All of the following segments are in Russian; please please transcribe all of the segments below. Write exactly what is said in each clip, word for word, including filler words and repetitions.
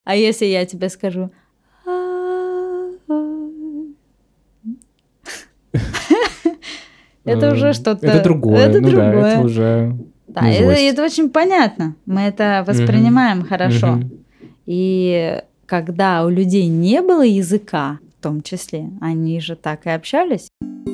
А если я тебе скажу... Это уже что-то... Это другое. Это ну другое. Да, это уже... Да, это, это очень понятно. Мы это воспринимаем угу. хорошо. Угу. И когда у людей не было языка, в том числе, они же так и общались.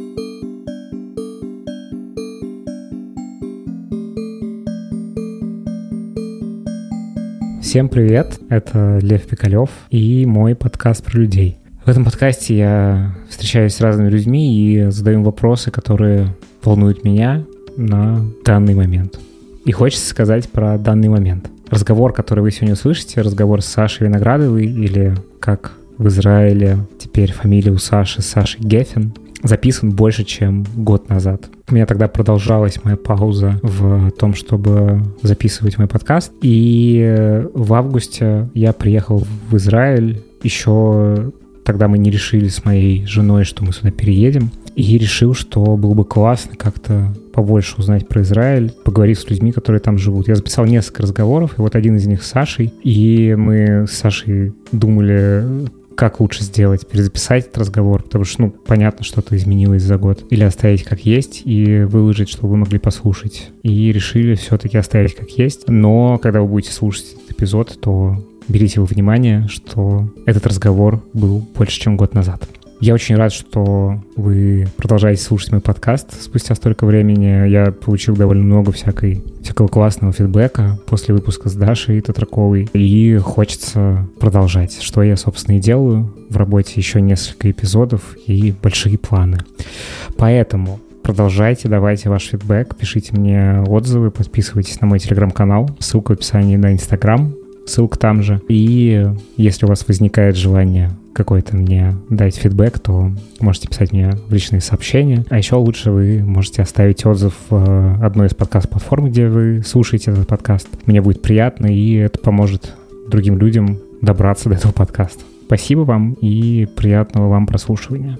Всем привет, это Лев Пикалев и мой подкаст про людей. В этом подкасте я встречаюсь с разными людьми и задаю им вопросы, которые волнуют меня на данный момент. И хочется сказать про данный момент. Разговор, который вы сегодня услышите, разговор с Сашей Виноградовой, или как в Израиле теперь фамилия у Саши Саши Гефен, записан больше, чем год назад. У меня тогда продолжалась моя пауза в том, чтобы записывать мой подкаст. И в августе я приехал в Израиль. Еще тогда мы не решили с моей женой, что мы сюда переедем. И решил, что было бы классно как-то побольше узнать про Израиль, поговорить с людьми, которые там живут. Я записал несколько разговоров, и вот один из них с Сашей. И мы с Сашей думали, как лучше сделать, перезаписать этот разговор, потому что, ну, понятно, что-то изменилось за год. Или оставить как есть и выложить, чтобы вы могли послушать. И решили все-таки оставить как есть. Но когда вы будете слушать этот эпизод, то берите во внимание, что этот разговор был больше, чем год назад. Я очень рад, что вы продолжаете слушать мой подкаст спустя столько времени. Я получил довольно много всякой, всякого классного фидбэка после выпуска с Дашей Татраковой. И хочется продолжать, что я, собственно, и делаю в работе. Еще несколько эпизодов и большие планы. Поэтому продолжайте, давайте ваш фидбэк, пишите мне отзывы, подписывайтесь на мой телеграм-канал. Ссылка в описании на Инстаграм. Ссылка там же. И если у вас возникает желание какой-то мне дать фидбэк, то можете писать мне в личные сообщения. А еще лучше вы можете оставить отзыв в одной из подкаст-платформ, где вы слушаете этот подкаст. Мне будет приятно, и это поможет другим людям добраться до этого подкаста. Спасибо вам и приятного вам прослушивания.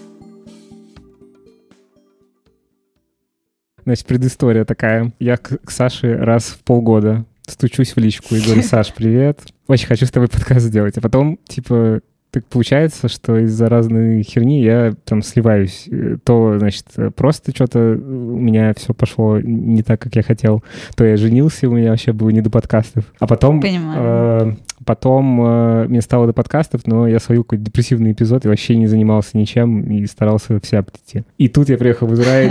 Значит, предыстория такая. Я к, к Саше раз в полгода стучусь в личку и говорю: Саш, привет, очень хочу с тобой подкаст сделать. А потом, типа, так получается, что из-за разной херни я там сливаюсь. То, значит, просто что-то у меня все пошло не так, как я хотел. То я женился, у меня вообще было не до подкастов. А потом... Э, потом э, мне стало до подкастов, но я словил какой-то депрессивный эпизод и вообще не занимался ничем и старался все обойти. И тут я приехал в Израиль,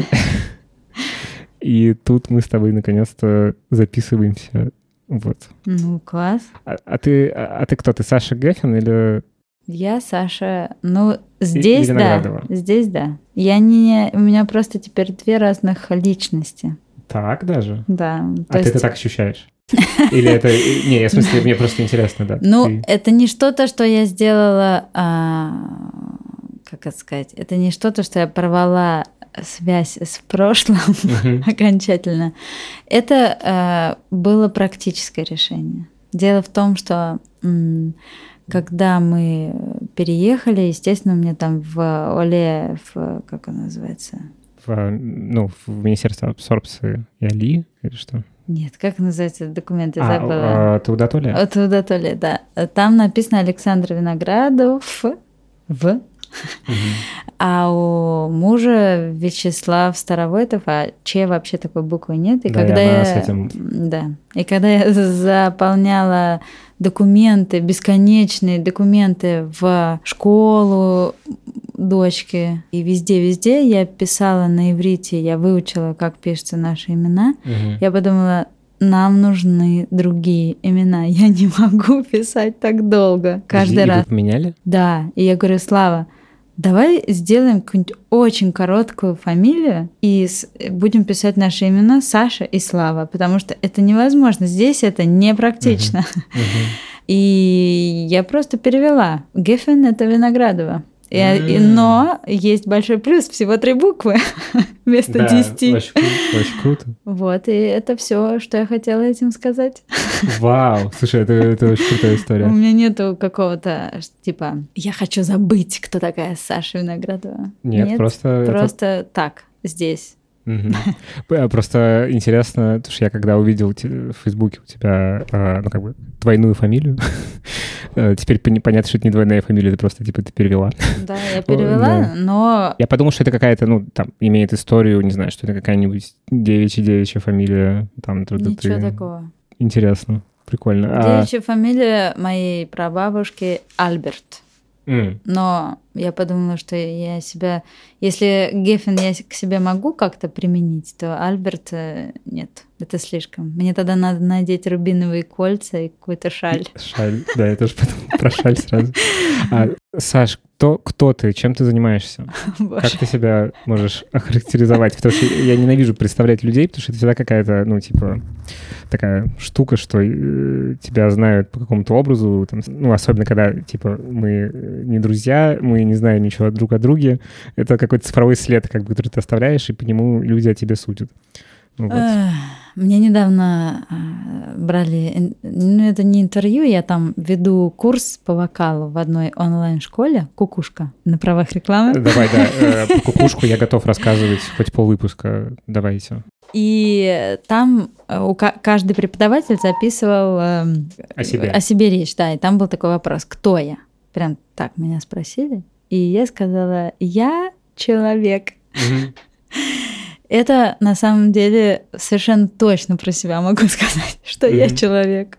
и тут мы с тобой наконец-то записываемся. Вот. Ну, класс. А, а, ты, а, а ты кто? Ты Саша Гефен или... Я Саша. Ну, здесь и, да. Здесь да. Я не... У меня просто теперь две разных личности. Так даже? Да. А есть... ты это так ощущаешь? Или это... Не, я в смысле, мне просто интересно, да. Ну, ты... это не что-то, что я сделала... А... Как это сказать? Это не что-то, что я порвала связь с прошлым uh-huh. окончательно. Это э, было практическое решение. Дело в том, что м- когда мы переехали, естественно, у меня там в Оле, в, как он называется? В, ну, в Министерстве абсорбции и Али или что? Нет, как называется документ, я а, забыла. А, Таудат Оле? Таудат Оле, да. Там написано Александр Виноградов в... Uh-huh. А у мужа Вячеслав Старовойтов, а Че вообще такой буквы нет. И да, когда я, я, с этим... да, и когда я заполняла документы, бесконечные документы в школу дочки, и везде-везде я писала на иврите, я выучила, как пишутся наши имена, uh-huh. я подумала, нам нужны другие имена. Я не могу писать так долго. Каждый и раз. Вы поменяли? Да. И я говорю: Слава, давай сделаем какую-нибудь очень короткую фамилию и будем писать наши имена Саша и Слава, потому что это невозможно. Здесь это непрактично. Uh-huh. Uh-huh. И я просто перевела. Гефен — это Виноградова. И, mm. и, но есть большой плюс, всего три буквы вместо да, десяти. Очень, очень круто. Вот, и это все, что я хотела этим сказать. Вау, слушай, это, это очень крутая история. У меня нету какого-то, типа, я хочу забыть, кто такая Саша Виноградова. Нет, Нет, просто... Просто это... так, здесь. Угу. Просто интересно, потому что я когда увидел в Фейсбуке у тебя, ну, как бы, двойную фамилию, теперь понятно, что это не двойная фамилия, это просто, типа, ты перевела. Да, я перевела, да. но... Я подумал, что это какая-то, ну, там, имеет историю, не знаю, что это какая-нибудь девичья-девичья фамилия. Там, Ничего ты... такого. Интересно, прикольно. Девичья а... фамилия моей прабабушки Альберт. Mm. Но я подумала, что я себя... Если Гефен я к себе могу как-то применить, то Альберт нет, это слишком. Мне тогда надо надеть рубиновые кольца и какую-то шаль. Шаль, да, я тоже подумала про шаль сразу. А, Саш, кто, кто ты, чем ты занимаешься? Боже. Как ты себя можешь охарактеризовать? Потому что я ненавижу представлять людей, потому что это всегда какая-то, ну, типа, такая штука, что э, тебя знают по какому-то образу, там, ну, особенно когда, типа, мы не друзья, мы не знаем ничего друг о друге. Это какой-то цифровой след, как бы, который ты оставляешь, и по нему люди о тебе судят. Вот. Мне недавно брали, ну это не интервью, я там веду курс по вокалу в одной онлайн-школе «Кукушка» на правах рекламы. Давай, да, по «Кукушку» я готов рассказывать хоть полвыпуска, давайте. И там каждый преподаватель записывал о себе. о себе речь, да, и там был такой вопрос: кто я? Прям так меня спросили, и я сказала: я человек. Угу. Это на самом деле совершенно точно про себя могу сказать, что mm-hmm. я человек.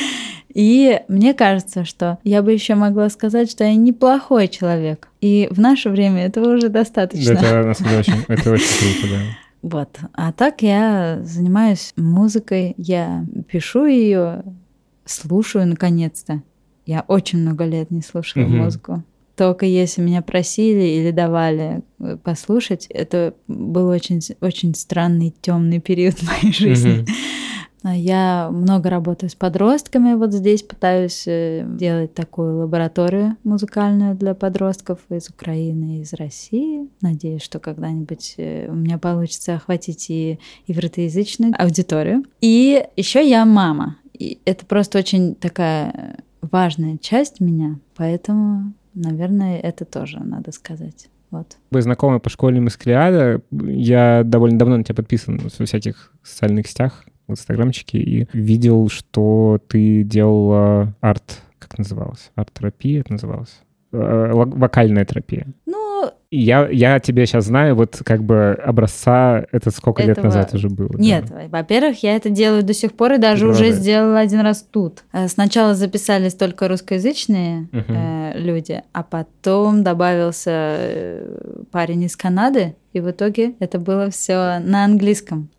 И мне кажется, что я бы еще могла сказать, что я неплохой человек. И в наше время этого уже достаточно. Это, на самом деле, очень, это очень круто, да. Вот. А так я занимаюсь музыкой, я пишу ее, слушаю наконец-то. Я очень много лет не слушала mm-hmm. музыку. Только если меня просили или давали послушать, это был очень, очень странный темный период в моей жизни. Mm-hmm. Я много работаю с подростками, вот здесь пытаюсь делать такую лабораторию музыкальную для подростков из Украины и из России. Надеюсь, что когда-нибудь у меня получится охватить и ивритоязычную аудиторию. И еще я мама. И это просто очень такая важная часть меня, поэтому... Наверное, это тоже надо сказать. Вот. Вы знакомы по школе Маскалиада. Я довольно давно на тебя подписан во всяких социальных сетях, в инстаграмчике, и видел, что ты делала арт, как называлось? Арт-терапия это называлось? Вокальная терапия. Ну... Я, я тебя сейчас знаю, вот как бы образца, это сколько этого... лет назад уже было? Нет, да. Во-первых, я это делаю до сих пор и даже это уже правда. Сделала один раз тут. Сначала записались только русскоязычные uh-huh. э, люди, а потом добавился парень из Канады, и в итоге это было все на английском.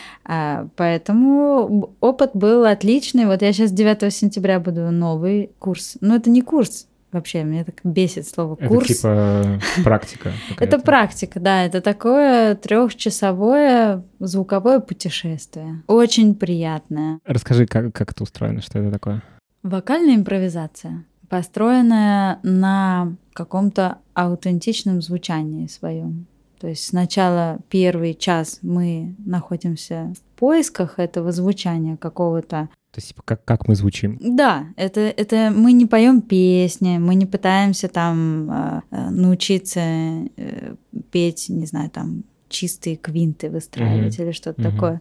А, поэтому опыт был отличный. Вот я сейчас девятого сентября буду новый курс. Но это не курс. Вообще, меня так бесит слово «курс». Это типа практика какая-то. Это практика, да. Это такое трехчасовое звуковое путешествие. Очень приятное. Расскажи, как, как это устроено, что это такое? Вокальная импровизация, построенная на каком-то аутентичном звучании своем. То есть сначала первый час мы находимся в поисках этого звучания какого-то. То есть, типа, как, как мы звучим? Да, это, это мы не поем песни, мы не пытаемся там э, научиться э, петь, не знаю, там чистые квинты выстраивать mm-hmm. или что-то mm-hmm. такое.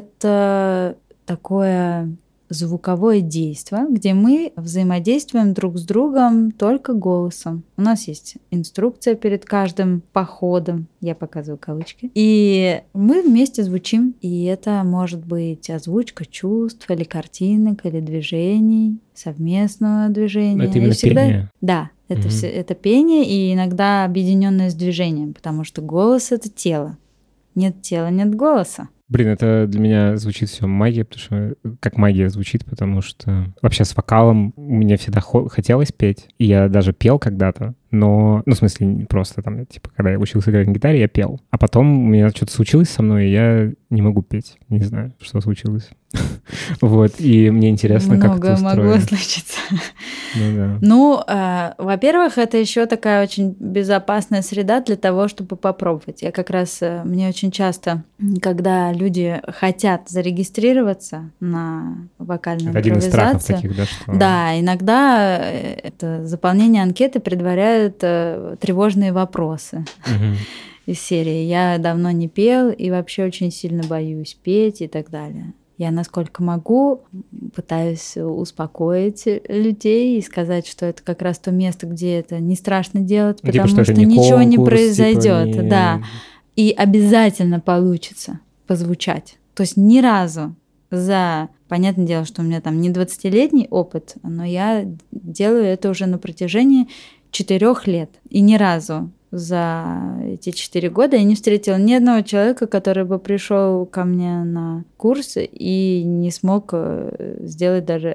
Это такое звуковое действие, где мы взаимодействуем друг с другом только голосом. У нас есть инструкция перед каждым походом, я показываю кавычки, и мы вместе звучим, и это может быть озвучка чувств, или картинок, или движений, совместного движения. Это именно всегда... пение? Да, это, угу. все, это пение, и иногда объединенное с движением, потому что голос — это тело. Нет тела, нет голоса. Блин, это для меня звучит все магия, потому что как магия звучит, потому что вообще с вокалом у меня всегда хо- хотелось петь, и я даже пел когда-то, но, ну, в смысле, не просто там, типа, когда я учился играть на гитаре, я пел, а потом у меня что-то случилось со мной, и я не могу петь, не знаю, что случилось. Вот, и мне интересно, как это устроено. Много могло случиться. Ну, да. Ну, э, во-первых, это еще такая очень безопасная среда для того, чтобы попробовать. Я как раз, э, мне очень часто, когда люди хотят зарегистрироваться на вокальную это импровизацию. Один из страхов таких, да? Что... Да, иногда это заполнение анкеты предваряет э, тревожные вопросы. Угу. из серии «Я давно не пел и вообще очень сильно боюсь петь» и так далее. Я, насколько могу, пытаюсь успокоить людей и сказать, что это как раз то место, где это не страшно делать, потому типа, что, что не ничего конкурс, не произойдет. Типа, не... Да. И обязательно получится позвучать. То есть ни разу за... Понятное дело, что у меня там не двадцатилетний опыт, но я делаю это уже на протяжении четырех лет. И ни разу за эти четыре года я не встретила ни одного человека, который бы пришел ко мне на курс и не смог сделать даже...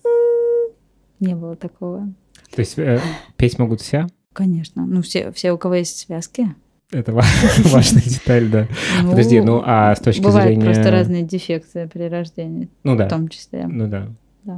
Не было такого. То есть э, петь могут все? Конечно. Ну, все, все, у кого есть связки. Это важная деталь, да. Ну, подожди, ну а с точки бывают зрения... Бывают просто разные дефекты при рождении, ну, да. в том числе. Ну да. да.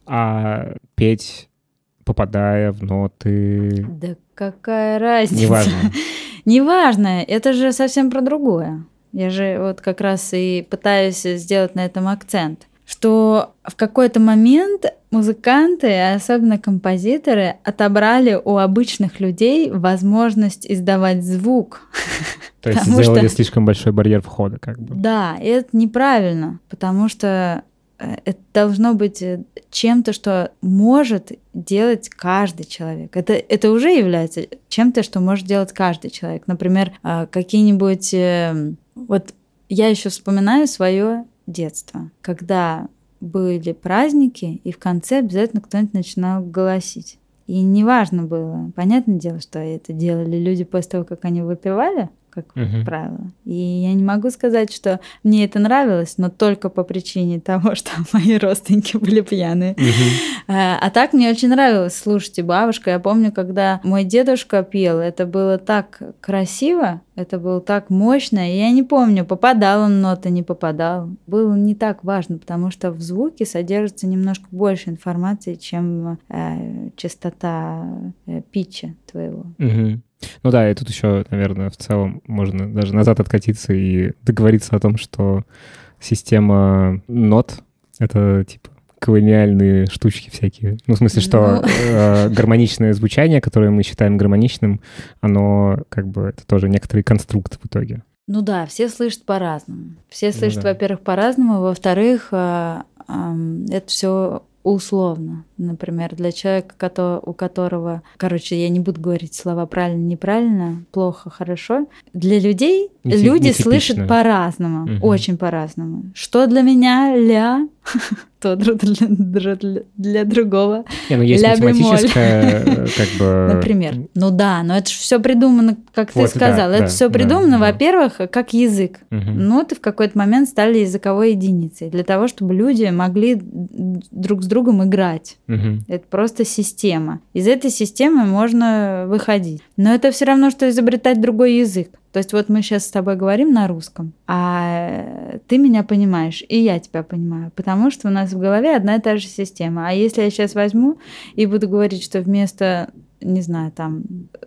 А петь, попадая в ноты... Да какая разница? Неважно. Неважно, это же совсем про другое. Я же вот как раз и пытаюсь сделать на этом акцент, что в какой-то момент музыканты, особенно композиторы, отобрали у обычных людей возможность издавать звук. То есть сделали что... слишком большой барьер входа, как бы. Да, и это неправильно, потому что это должно быть чем-то, что может делать каждый человек. Это, это уже является чем-то, что может делать каждый человек. Например, какие-нибудь... Вот я еще вспоминаю свое детство, когда были праздники, и в конце обязательно кто-нибудь начинал голосить. И неважно было. Понятное дело, что это делали люди после того, как они выпивали, как uh-huh. правило. И я не могу сказать, что мне это нравилось, но только по причине того, что мои родственники были пьяные. Uh-huh. А, а так мне очень нравилось слушать и бабушка. Я помню, когда мой дедушка пел, это было так красиво, это было так мощно. И я не помню, попадал он в ноты, не попадал. Было не так важно, потому что в звуке содержится немножко больше информации, чем э, частота э, питча твоего. Uh-huh. Ну да, и тут еще, наверное, в целом можно даже назад откатиться и договориться о том, что система нот — это типа колониальные штучки всякие. Ну, в смысле, что ну... э, гармоничное звучание, которое мы считаем гармоничным, оно как бы это тоже некоторый конструкт в итоге. Ну да, все слышат по-разному. Все слышат, ну, да. во-первых, по-разному, во-вторых, э, э, это все условно. Например, для человека, у которого... Короче, я не буду говорить слова правильно, неправильно, плохо, хорошо. Для людей не, люди не слышат по-разному, угу. очень по-разному. Что для меня ля, то для, для, для другого. Не, ну есть математическая, как бы... Например. Ну да, но это же все придумано, как вот, ты сказал. Да, это да, все придумано, да, во-первых, да. как язык. Угу. Ноты в какой-то момент стали языковой единицей для того, чтобы люди могли друг с другом играть. Угу. Это просто система. Из этой системы можно выходить. Но это все равно, что изобретать другой язык. То есть вот мы сейчас с тобой говорим на русском, а ты меня понимаешь, и я тебя понимаю, потому что у нас в голове одна и та же система. А если я сейчас возьму и буду говорить, что вместо, не знаю, там,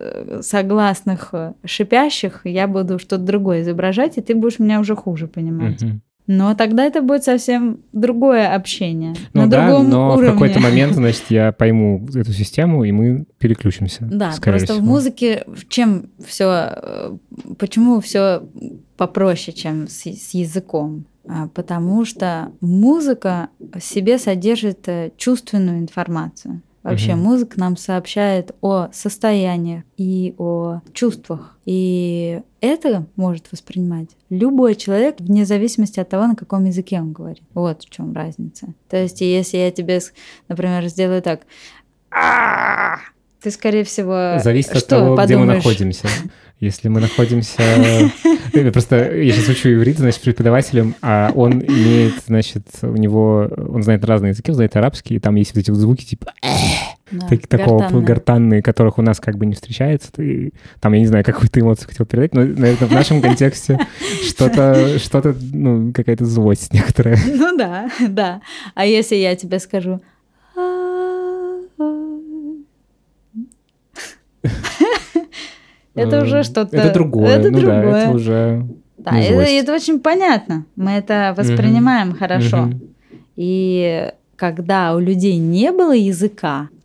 согласных шипящих, я буду что-то другое изображать, и ты будешь меня уже хуже понимать. Uh-huh. Но тогда это будет совсем другое общение. Ну на да, другом но уровне. В какой-то момент, значит, я пойму эту систему, и мы переключимся. Да, просто всего. В музыке чем все, почему все попроще, чем с, с языком? Потому что музыка в себе содержит чувственную информацию. Вообще, угу. музыка нам сообщает о состояниях и о чувствах. И это может воспринимать любой человек, вне зависимости от того, на каком языке он говорит. Вот в чем разница. То есть, если я тебе, например, сделаю так, ты, скорее всего, зависит что от того, подумаешь? Где мы находимся. Если мы находимся... Просто я сейчас учу иврит, значит, преподавателем, а он имеет, значит, у него... Он знает разные языки, он знает арабский, и там есть вот эти вот звуки типа... Да, так, такого гортанные, которых у нас как бы не встречается. Ты, там, я не знаю, какую ты эмоцию хотел передать, но, наверное, в нашем контексте что-то, что-то, ну, какая-то злость некоторая. Ну да, да. А если я тебе скажу... Это уже что-то... Это другое. Это ну другое. Да, это уже... Да, это, это очень понятно. Мы это воспринимаем uh-huh. хорошо. Uh-huh. И когда у людей не было языка,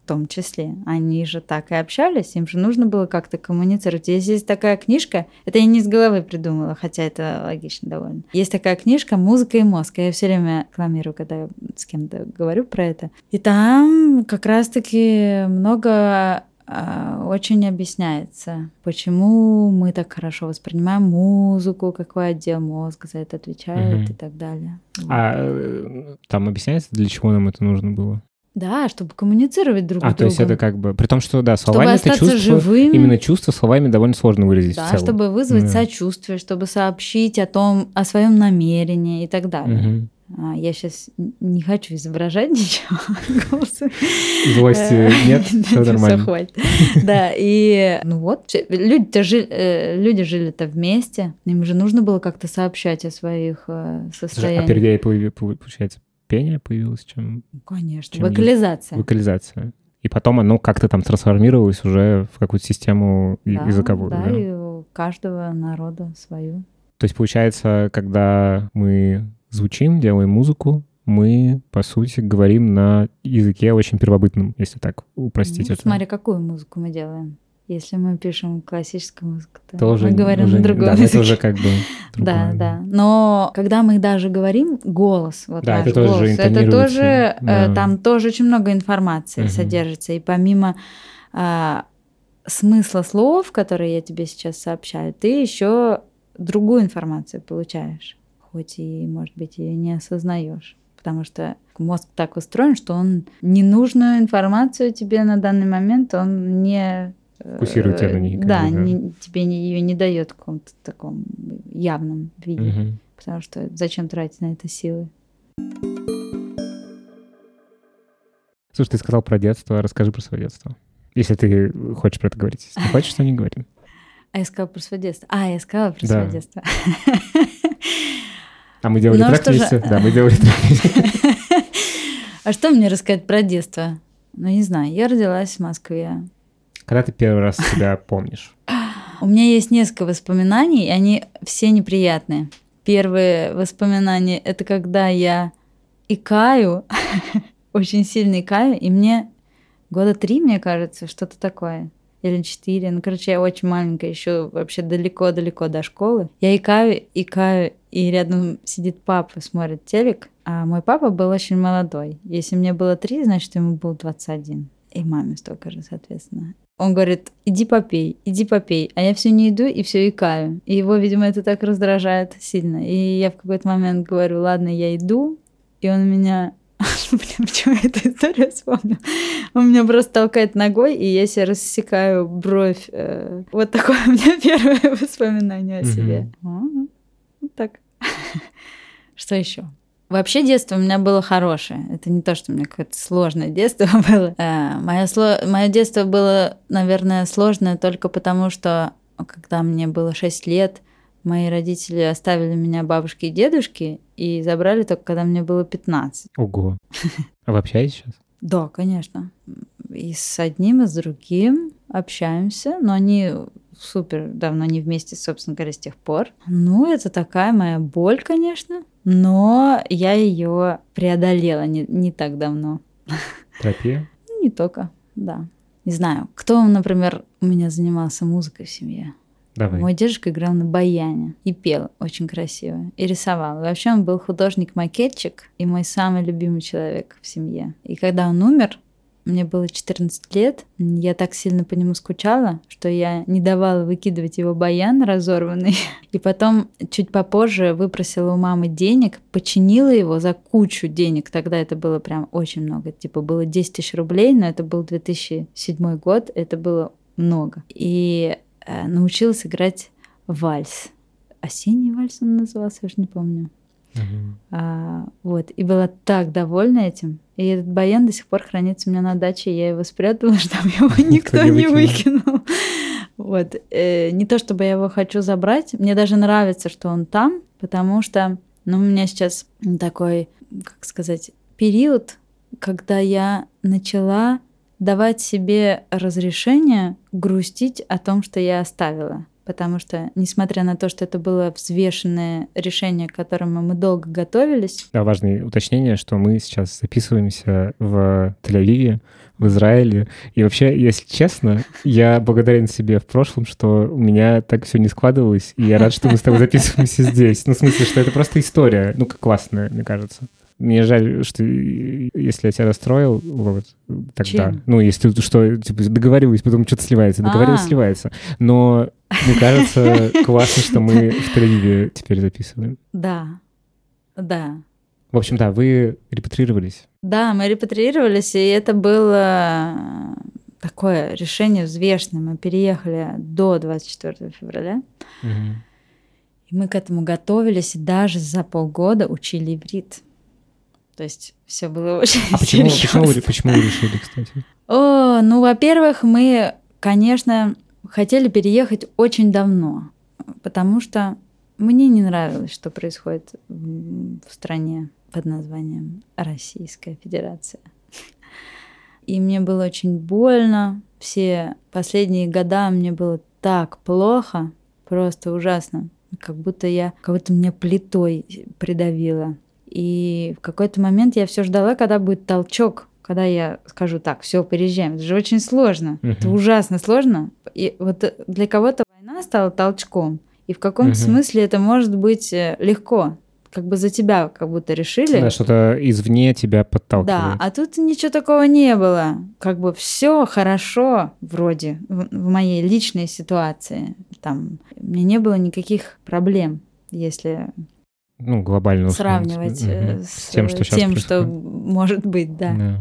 том числе. Они же так и общались, им же нужно было как-то коммуницировать. Если есть такая книжка, это я не с головы придумала, хотя это логично довольно. Есть такая книжка «Музыка и мозг». Я все время рекламирую, когда я с кем-то говорю про это. И там как раз-таки много очень объясняется, почему мы так хорошо воспринимаем музыку, какой отдел мозга за это отвечает угу. и так далее. А там объясняется, для чего нам это нужно было? Да, чтобы коммуницировать друг а, с другом. А, то есть это как бы... При том, что, да, словами это чувство... живым. Именно чувство словами довольно сложно выразить да, в целом. чтобы вызвать да. сочувствие, чтобы сообщить о том, о своем намерении и так далее. Угу. Я сейчас не хочу изображать ничего. Злости нет, все нормально. Хватит. Да, и ну вот, люди жили-то вместе, им же нужно было как-то сообщать о своих состояниях. А перед ней, получается, пение появилось? Чем, Конечно, чем вокализация. Вокализация. И потом оно как-то там трансформировалось уже в какую-то систему да, языковую. Да, да, и у каждого народа свою. То есть, получается, когда мы звучим, делаем музыку, мы, по сути, говорим на языке очень первобытном, если так упростить ну, это. Смотри, какую музыку мы делаем. Если мы пишем классическую музыку, то, то мы уже, говорим уже, на другом да, языке. Это уже как бы другое. Да, да. Но когда мы даже говорим, голос, вот да, наш это тоже голос, это тоже, да. там тоже очень много информации угу. содержится. И помимо а, смысла слов, которые я тебе сейчас сообщаю, ты еще другую информацию получаешь. Хоть и, может быть, ее не осознаешь. Потому что мозг так устроен, что он ненужную информацию тебе на данный момент, он не... Фокусирует тебя на ней. Да, да. Не, тебе ее не дает в каком-то таком явном виде. Угу. Потому что зачем тратить на это силы? Слушай, ты сказал про детство. Расскажи про свое детство. Если ты хочешь про это говорить. Если не хочешь, то не говори. А я сказала про свое детство. А, я сказала про да. свое детство. А мы делали трек вместе? Да, мы делали трек вместе. А что мне рассказать про детство? Ну, не знаю, я родилась в Москве. Когда ты первый раз себя помнишь? У меня есть несколько воспоминаний, и они все неприятные. Первые воспоминания — это когда я икаю, очень сильно икаю, и мне года три, мне кажется, что-то такое. Или четыре. Ну, короче, я очень маленькая, еще вообще далеко-далеко до школы. Я икаю, икаю, и рядом сидит папа, смотрит телек. А мой папа был очень молодой. Если мне было три, значит, ему был двадцать один. И маме столько же, соответственно. Он говорит: иди попей, иди попей. А я все не иду и все икаю. И его, видимо, это так раздражает сильно. И я в какой-то момент говорю: ладно, я иду. И он меня... Блин, почему я эту историю вспомнил? Он меня просто толкает ногой, и я себе рассекаю бровь. Вот такое у меня первое воспоминание о себе. Mm-hmm. Вот так. Что еще? Вообще детство у меня было хорошее. Это не то, что у меня какое-то сложное детство было. Мое, сло... Мое детство было, наверное, сложное только потому, что когда мне было шесть лет, мои родители оставили меня бабушке и дедушке и забрали только когда мне было пятнадцать. Ого. А вы общаетесь сейчас? Да, конечно. И с одним, и с другим общаемся, но они супер давно не вместе, собственно говоря, с тех пор. Ну, это такая моя боль, конечно, но я ее преодолела не, не так давно. Терапия? Ну, не только, да. Не знаю, кто, например, у меня занимался музыкой в семье? Давай. Мой дедушка играл на баяне и пел очень красиво, и рисовал. И вообще он был художник-макетчик и мой самый любимый человек в семье. И когда он умер, мне было четырнадцать лет, я так сильно по нему скучала, что я не давала выкидывать его баян разорванный. И потом, чуть попозже, выпросила у мамы денег, починила его за кучу денег. Тогда это было прям очень много. Типа было десять тысяч рублей, но это был две тысячи седьмой год, это было много. И научилась играть вальс. Осенний вальс он назывался, я уже не помню. Uh-huh. А, вот. И была так довольна этим. И этот баян до сих пор хранится у меня на даче. Я его спрятала, чтобы его никто не выкинул. Вот. Э, не то, чтобы я его хочу забрать. Мне даже нравится, что он там, потому что ну, у меня сейчас такой, как сказать, период, когда я начала давать себе разрешение грустить о том, что я оставила. потому что, несмотря на то, что это было взвешенное решение, к которому мы долго готовились... Да, важное уточнение, что мы сейчас записываемся в Тель-Авиве, в Израиле. И вообще, если честно, я благодарен себе в прошлом, что у меня так все не складывалось, и я рад, что мы с тобой записываемся здесь. Ну, в смысле, что это просто история, ну, как классная, мне кажется. Мне жаль, что если я тебя расстроил, вот, тогда... Чем? Ну, если что, типа, договариваюсь, потом что-то сливается, договариваюсь, А. сливается. Но мне кажется, классно, что мы в Тель-Авиве теперь записываем. Да, да. В общем, да, вы репатрировались. Да, мы репатриировались, и это было такое решение взвешенное. Мы переехали до двадцать четвёртого февраля, Угу. и мы к этому готовились, и даже за полгода учили иврит. То есть все было очень А почему, серьезно. почему, вы, почему вы решили, кстати? О, ну, во-первых, мы, конечно, хотели переехать очень давно, потому что мне не нравилось, что происходит в стране под названием Российская Федерация. И мне было очень больно. Все последние года мне было так плохо, просто ужасно. Как будто я, как будто меня плитой придавило. И в какой-то момент я все ждала, когда будет толчок, когда я скажу: так, все, переезжаем. Это же очень сложно. Uh-huh. Это ужасно сложно. И вот для кого-то война стала толчком. И в каком-то uh-huh. смысле это может быть легко. Как бы за тебя как будто решили. Да, что-то извне тебя подталкивает. Да, а тут ничего такого не было. Как бы все хорошо вроде в, в моей личной ситуации. Там у меня не было никаких проблем, если ну, глобально сравнивать угу. с, с тем, что, тем, что может быть, да. да.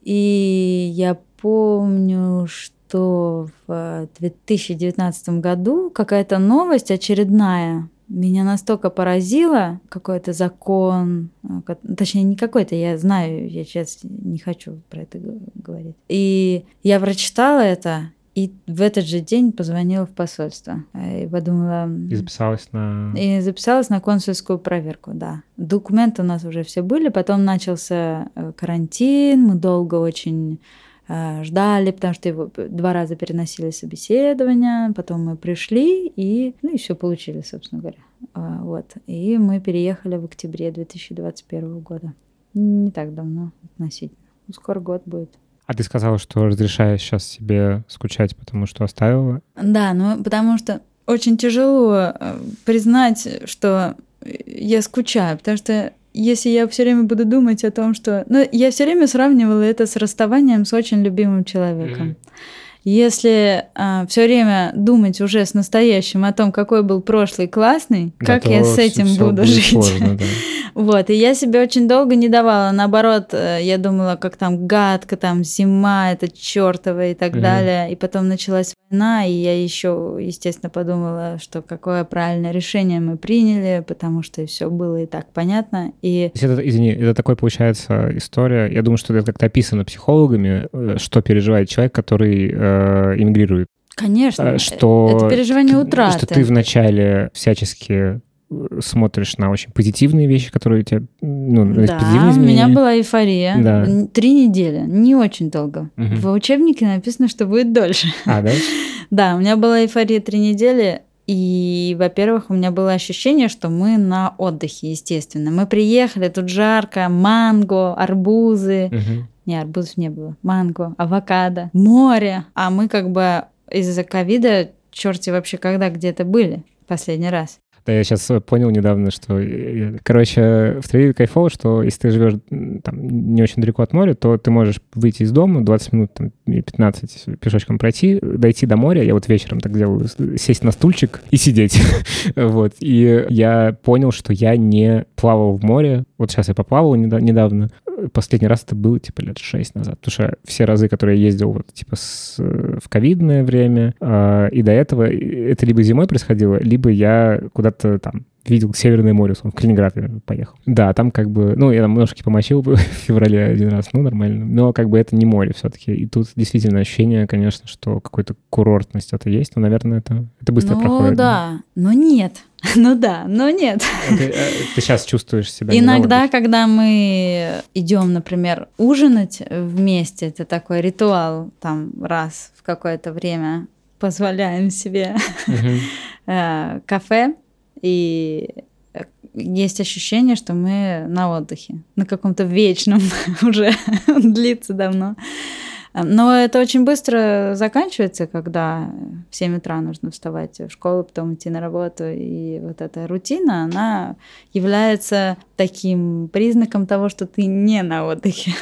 И я помню, что в две тысячи девятнадцатом году какая-то новость очередная меня настолько поразила, какой-то закон, точнее, не какой-то, я знаю, я сейчас не хочу про это говорить. И я прочитала это, и в этот же день позвонила в посольство. И подумала... И записалась на... И записалась на консульскую проверку, да. Документы у нас уже все были, потом начался карантин, мы долго очень... ждали, потому что его два раза переносили собеседование, потом мы пришли и, ну, и все получили, собственно говоря. Вот. И мы переехали в октябре две тысячи двадцать первого года. Не так давно относительно. Скоро год будет. А ты сказала, что разрешаешь сейчас себе скучать, потому что оставила? Да, ну потому что очень тяжело признать, что я скучаю, потому что если я все время буду думать о том, что... Ну, я все время сравнивала это с расставанием с очень любимым человеком. Mm-hmm. Если а, все время думать уже с настоящим о том, какой был прошлый классный, да, как я с этим буду жить. Сложно, да. Вот, и я себе очень долго не давала. Наоборот, я думала, как там гадко, там зима, это чёртова и так mm-hmm. далее. И потом началась война, и я еще, естественно, подумала, что какое правильное решение мы приняли, потому что все было и так понятно. И... Это, извини, это такой, получается, история. Я думаю, что это как-то описано психологами, что переживает человек, который э, эмигрирует. Конечно, что это переживание ты, утраты. Что ты вначале всячески смотришь на очень позитивные вещи, которые у тебя... Ну, да, у меня была эйфория. Да. Три недели, не очень долго. Угу. В учебнике написано, что будет дольше. А, да? Да, у меня была эйфория три недели, и, во-первых, у меня было ощущение, что мы на отдыхе, естественно. Мы приехали, тут жарко, манго, арбузы. Угу. Не, арбузов не было. Манго, авокадо, море. А мы как бы из-за ковида черти вообще когда где-то были последний раз. Да, я сейчас понял недавно, что, короче, в Тель-Авиве кайфово, что если ты живешь там не очень далеко от моря, то ты можешь выйти из дома, двадцать минут, там, пятнадцать пешочком пройти, дойти до моря, я вот вечером так делаю, сесть на стульчик и сидеть. Вот. И я понял, что я не плавал в море. Вот сейчас я поплавал недавно. Последний раз это было, типа, лет шесть назад. Потому что все разы, которые я ездил, вот, типа, с, в ковидное время, э, и до этого, это либо зимой происходило, либо я куда-то там видел Северное море, в Калининград я поехал. Да, там как бы, ну, я там ножки помочил в феврале один раз, ну, нормально. Но как бы это не море все-таки. И тут действительно ощущение, конечно, что какой-то курортность это есть, но, наверное, это, это быстро ну, проходит. Ну, да, но нет. Ну да, но нет. Ты, ты сейчас чувствуешь себя иногда, когда мы идем, например, ужинать вместе, это такой ритуал, там раз в какое-то время позволяем себе э, кафе, и есть ощущение, что мы на отдыхе, на каком-то вечном уже, длится давно. Но это очень быстро заканчивается, когда в семь утра нужно вставать в школу, потом идти на работу. И вот эта рутина, она является таким признаком того, что ты не на отдыхе.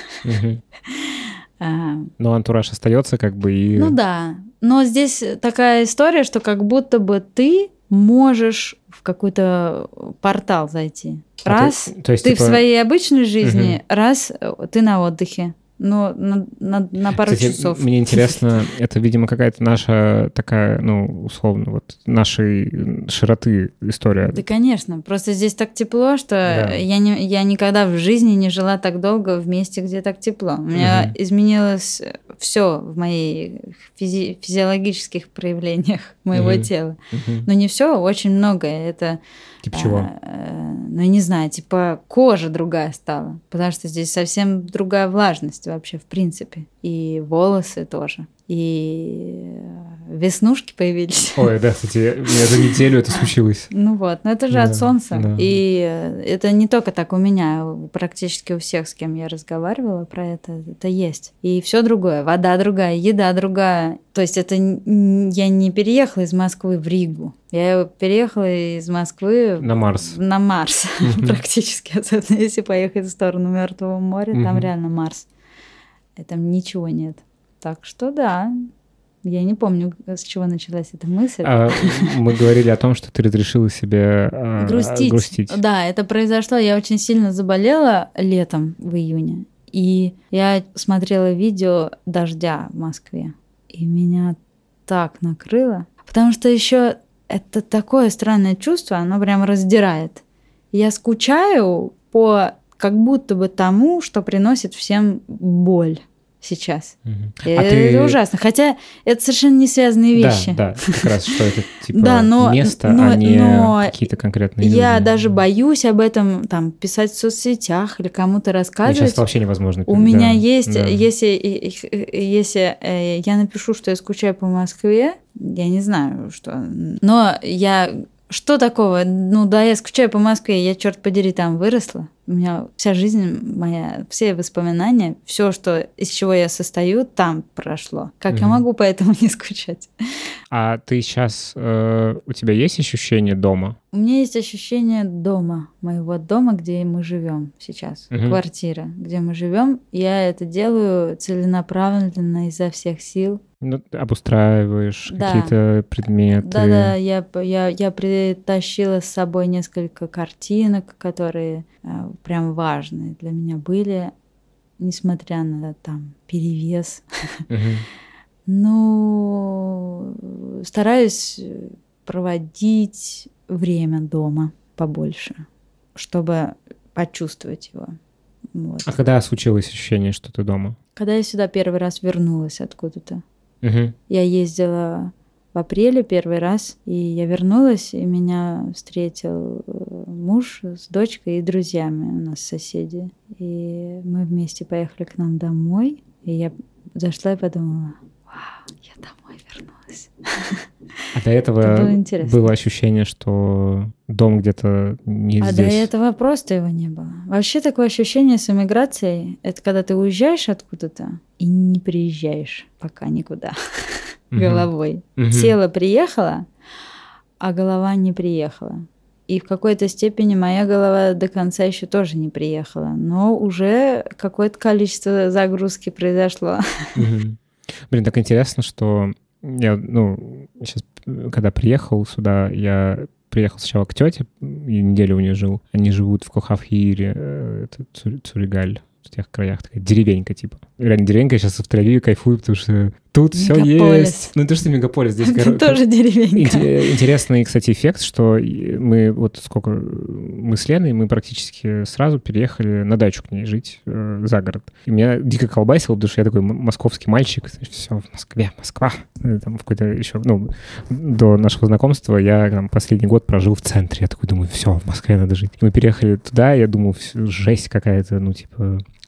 Но антураж остается как бы и... Ну да, но здесь такая история, что как будто бы ты можешь в какой-то портал зайти. Раз а ты, то есть, ты типа... в своей обычной жизни, угу. раз ты на отдыхе. Ну, на, на, на пару Кстати, часов. Мне интересно, это, видимо, какая-то наша такая, ну, условно, вот нашей широты история. Да, конечно. Просто здесь так тепло, что да. я, не, я никогда в жизни не жила так долго в месте, где так тепло. У меня угу. изменилось все в моих физи- физиологических проявлениях моего угу. тела. Угу. Но не все, очень многое. Это... Типа чего? А, ну, я не знаю, типа кожа другая стала, потому что здесь совсем другая влажность вообще, в принципе. И волосы тоже. И веснушки появились. Ой, да, кстати, у меня за неделю это случилось. Ну вот, но это же да, от солнца. Да. И это не только так у меня, практически у всех, с кем я разговаривала про это, это есть. И все другое, вода другая, еда другая. То есть это я не переехала из Москвы в Ригу. Я переехала из Москвы на Марс. На Марс, mm-hmm. практически. Особенно если поехать в сторону Мертвого моря, mm-hmm. там реально Марс. И там ничего нет. Так что да, я не помню, с чего началась эта мысль. А, мы говорили о том, что ты разрешила себе а, грустить. грустить. Да, это произошло. Я очень сильно заболела летом в июне. И я смотрела видео дождя в Москве. И меня так накрыло. Потому что еще это такое странное чувство, оно прям раздирает. Я скучаю по как будто бы тому, что приносит всем боль сейчас. Угу. А это ты... ужасно. Хотя это совершенно не связанные вещи. Да, да, как раз, что это типа да, но, место, но, а не но какие-то конкретные люди. Я даже боюсь об этом там писать в соцсетях или кому-то рассказывать. Мне сейчас вообще невозможно. У да, меня есть, да. если, если я напишу, что я скучаю по Москве, я не знаю, что... Но я... Что такого? Ну да, я скучаю по Москве, я, черт подери, там выросла. У меня вся жизнь моя, все воспоминания, все, что, из чего я состою, там прошло. Как mm-hmm. я могу поэтому не скучать? А ты сейчас, э, у тебя есть ощущение дома? У меня есть ощущение дома, моего дома, где мы живем сейчас, mm-hmm. квартира, где мы живем. Я это делаю целенаправленно изо всех сил. Ну, обустраиваешь да. какие-то предметы. Да-да, я, я, я притащила с собой несколько картинок, которые э, прям важные для меня были, несмотря на там перевес. Uh-huh. Ну, стараюсь проводить время дома побольше, чтобы почувствовать его. Вот. А когда случилось ощущение, что ты дома? Когда я сюда первый раз вернулась откуда-то. Uh-huh. Я ездила в апреле первый раз, и я вернулась, и меня встретил муж с дочкой и друзьями у нас соседи. И мы вместе поехали к нам домой, и я зашла и подумала, вау, я домой вернулась. А до этого было, было ощущение, что дом где-то не а здесь? А до этого просто его не было. Вообще такое ощущение с эмиграцией, это когда ты уезжаешь откуда-то и не приезжаешь пока никуда uh-huh. головой. Uh-huh. Села, приехала, а голова не приехала. И в какой-то степени моя голова до конца еще тоже не приехала, но уже какое-то количество загрузки произошло. Uh-huh. Блин, так интересно, что я, ну, сейчас, когда приехал сюда, я приехал сначала к тете, и неделю у нее жил. Они живут в Кохавхире, это Цуригаль, в тех краях, такая деревенька типа. Реально деревенька, я сейчас в Тель-Авиве кайфую, потому что тут все есть. Ну, то, что мегаполис здесь. Это тоже деревенька. Интересный, кстати, эффект, что мы вот сколько... Мы с Леной, мы практически сразу переехали на дачу к ней жить, э, за город. И меня дико колбасило, потому что я такой московский мальчик. Все, в Москве, Москва. Там какой-то еще... Ну, до нашего знакомства я там последний год прожил в центре. Я такой думаю, все, в Москве надо жить. И мы переехали туда, я думал, жесть какая-то, ну, типа...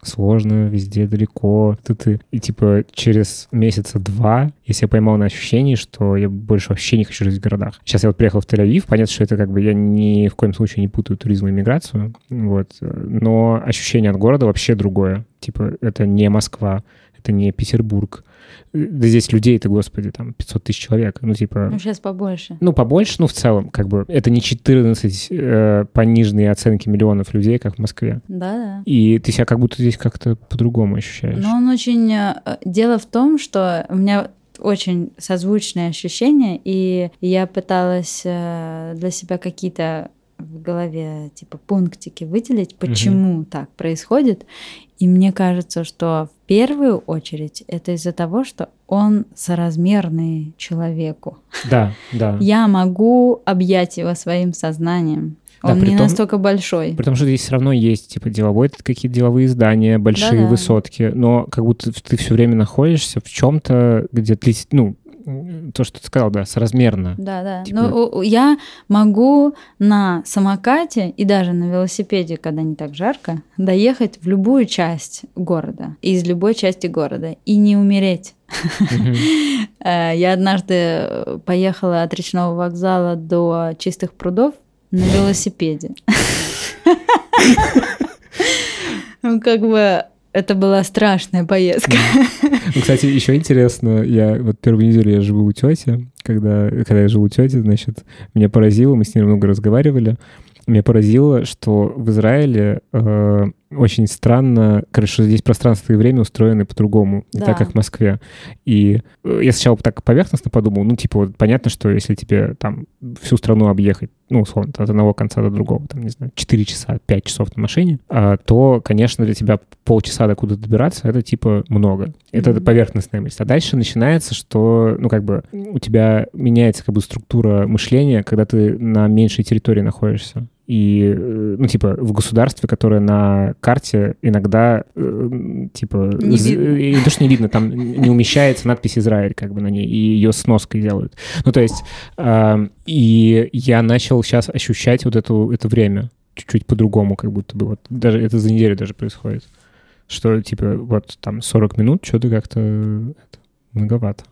сложно, везде далеко. Ты, ты. И типа через месяца два я себя поймал на ощущении, что я больше вообще не хочу жить в городах. Сейчас я вот приехал в Тель-Авив, понятно, что это как бы я ни в коем случае не путаю туризм и миграцию, вот, но ощущение от города вообще другое. Типа это не Москва, это не Петербург. Да здесь людей-то, господи, там пятьсот тысяч человек. Ну, типа... Ну, сейчас побольше. Ну, побольше, ну, в целом, как бы, это не четырнадцать э, пониженные оценки миллионов людей, как в Москве. Да-да. И ты себя как будто здесь как-то по-другому ощущаешь. Но он очень... Дело в том, что у меня очень созвучные ощущения, и я пыталась для себя какие-то в голове типа пунктики выделить, почему угу. так происходит. И мне кажется, что в первую очередь это из-за того, что он соразмерный человеку. Да, да. Я могу объять его своим сознанием. Да, он не том, настолько большой. Потому что здесь все равно есть типа деловой, это какие-то деловые здания, большие Да-да. высотки, но как будто ты все время находишься в чем-то, где ты, ну, то, что ты сказал, да, соразмерно. Да, да. Типа... Ну, я могу на самокате и даже на велосипеде, когда не так жарко, доехать в любую часть города, из любой части города, и не умереть. Я однажды поехала от речного вокзала до Чистых прудов на велосипеде. Ну, как бы... Это была страшная поездка. Ну, кстати, еще интересно, я вот первую неделю я живу у тети, когда, когда я жил у тети, значит, меня поразило, мы с ней много разговаривали, меня поразило, что в Израиле э, очень странно, короче, что здесь пространство и время устроены по-другому, не да. так, как в Москве. И я сначала так поверхностно подумал, ну, типа, вот понятно, что если тебе там всю страну объехать, ну, условно, от одного конца до другого, там, не знаю, четыре часа, пять часов на машине, а, то, конечно, для тебя полчаса до куда добираться, это, типа, много. Mm-hmm. Это поверхностная мысль. А дальше начинается, что, ну, как бы, у тебя меняется, как бы, структура мышления, когда ты на меньшей территории находишься. И, ну, типа, в государстве, которое на карте иногда, э, типа, не з- и то, что не видно, там не умещается надпись «Израиль», как бы, на ней, и ее сноской делают. Ну, то есть, э, и я начал сейчас ощущать вот эту, это время чуть-чуть по-другому, как будто бы, вот, даже это за неделю даже происходит, что, типа, вот, там, сорок минут, что-то как-то это, многовато.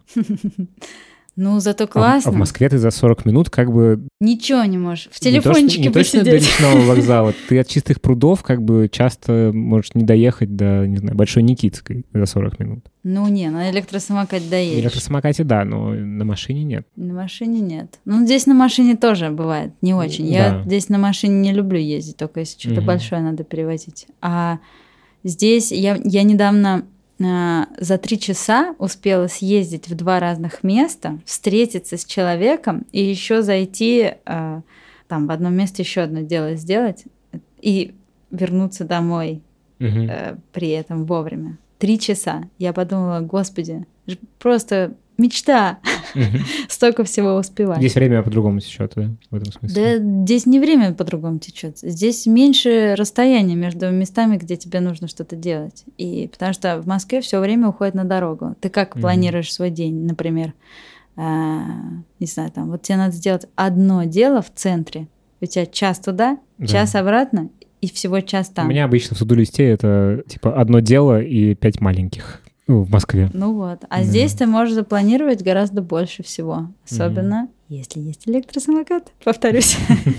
Ну, зато классно. А, а в Москве ты за сорок минут как бы... Ничего не можешь. В телефончике не то, что, не посидеть. То, что до речного вокзала. Ты от Чистых прудов как бы часто можешь не доехать до, не знаю, Большой Никитской за сорок минут. Ну, не, на электросамокате доедешь. На электросамокате, да, но на машине нет. На машине нет. Ну, здесь на машине тоже бывает не очень. Я да. здесь на машине не люблю ездить, только если что-то угу. большое надо перевозить. А здесь я, я недавно... за три часа успела съездить в два разных места, встретиться с человеком и еще зайти э, там в одном месте еще одно дело сделать и вернуться домой угу. э, при этом вовремя. Три часа. Я подумала, господи, просто мечта. Угу. Столько всего успевать. Здесь время по-другому течет, да, в этом смысле? Да, здесь не время по-другому течет. Здесь меньше расстояния между местами, где тебе нужно что-то делать. И потому что в Москве все время уходит на дорогу. Ты как угу. планируешь свой день, например? А, не знаю, там, вот тебе надо сделать одно дело в центре. У тебя час туда, да. час обратно, и всего час там. У меня обычно в to-do-листе это типа одно дело и пять маленьких. Ну, в Москве. Ну вот. А да. здесь ты можешь запланировать гораздо больше всего. Особенно, mm-hmm. если есть электросамокат. Повторюсь.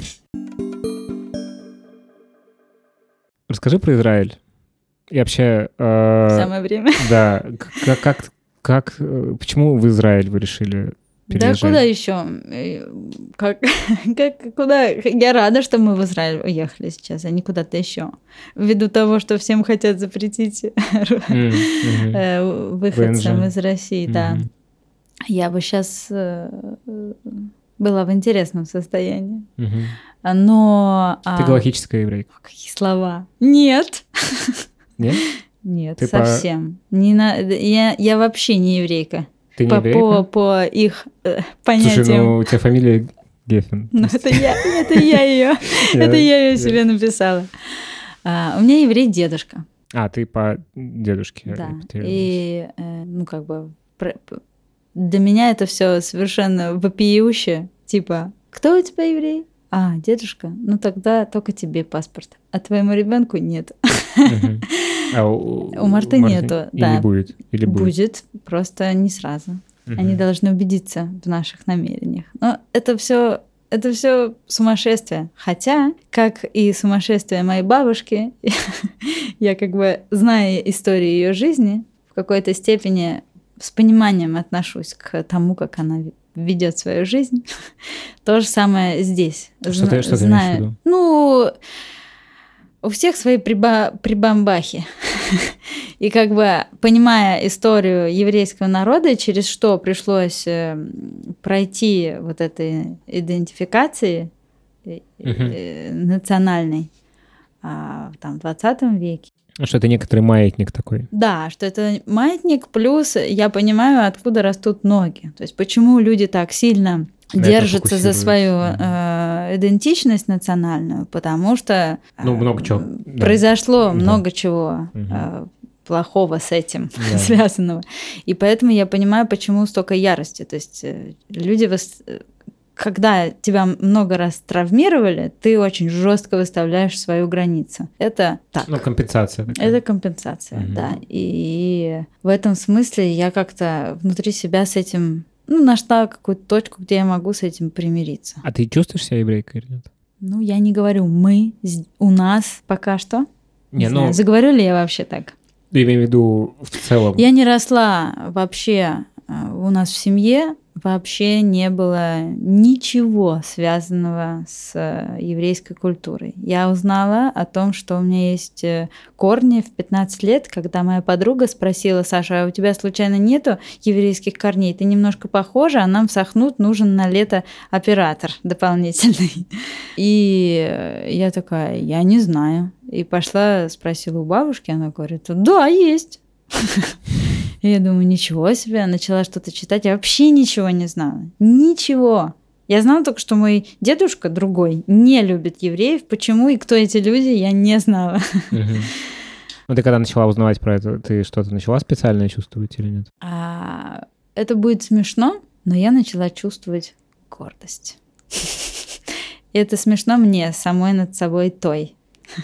Расскажи про Израиль. И вообще... Э, Самое время. Да. Как, как, как, почему в Израиль вы решили переезжать? Да куда еще? Как, как, куда? Я рада, что мы в Израиль уехали сейчас, а не куда-то еще. Ввиду того, что всем хотят запретить mm-hmm. выходцам из России, mm-hmm. да. Я бы сейчас была в интересном состоянии. Mm-hmm. Но... Ты галактическая еврейка. Какие слова? Нет. Нет? Нет, Ты совсем. По... Не на... я, я вообще не еврейка. Ты не по, еврейка? По, по их э, понятиям. Слушай, ну у тебя фамилия Геффен. Ну это я, это я ее, это я ее себе написала. У меня еврей дедушка. А, ты по дедушке. Да, и ну как бы для меня это все совершенно вопиюще. Типа, кто у тебя еврей? А, дедушка? Ну тогда только тебе паспорт, а твоему ребенку нет. А у, у Марты нету, или да. будет? Или будет? Будет, просто не сразу. Они должны убедиться в наших намерениях. Но это все, это все сумасшествие. Хотя, как и сумасшествие моей бабушки, я как бы, зная историю ее жизни, в какой-то степени с пониманием отношусь к тому, как она ведет свою жизнь. То же самое здесь. Что ты, что ты имеешь в виду? Ну, у всех свои приба- прибамбахи. И как бы, понимая историю еврейского народа, через что пришлось пройти вот этой идентификации uh-huh. национальной там, в двадцатом веке. Что это некоторый маятник такой. Да, что это маятник, плюс я понимаю, откуда растут ноги. То есть почему люди так сильно держатся за свою э, идентичность национальную, потому что э, ну, много чего. произошло да. много чего угу. э, плохого с этим да. связанного. И поэтому я понимаю, почему столько ярости. То есть э, люди, вос... когда тебя много раз травмировали, ты очень жестко выставляешь свою границу. Это так. Ну, компенсация. Такая. Это компенсация, угу. да. И в этом смысле я как-то внутри себя с этим... Ну, нашла какую-то точку, где я могу с этим примириться. А ты чувствуешь себя еврейкой или нет? Ну, я не говорю «мы», у нас пока что. Не, не ну... знаю, заговорю ли я вообще так? Я имею в виду в целом. Я не росла вообще у нас в семье, вообще не было ничего связанного с еврейской культурой. Я узнала о том, что у меня есть корни в пятнадцать лет, когда моя подруга спросила: Саша, а у тебя случайно нету еврейских корней? Ты немножко похожа, а нам в Сахнут нужен на лето оператор дополнительный. И я такая: я не знаю. И пошла, спросила у бабушки, она говорит: да, есть. И я думаю, ничего себе, начала что-то читать, я вообще ничего не знала, ничего. Я знала только, что мой дедушка другой не любит евреев, почему и кто эти люди, я не знала. Угу. Ну ты когда начала узнавать про это, ты что-то начала специально чувствовать или нет? А, это будет смешно, но я начала чувствовать гордость. И это смешно мне самой над собой той.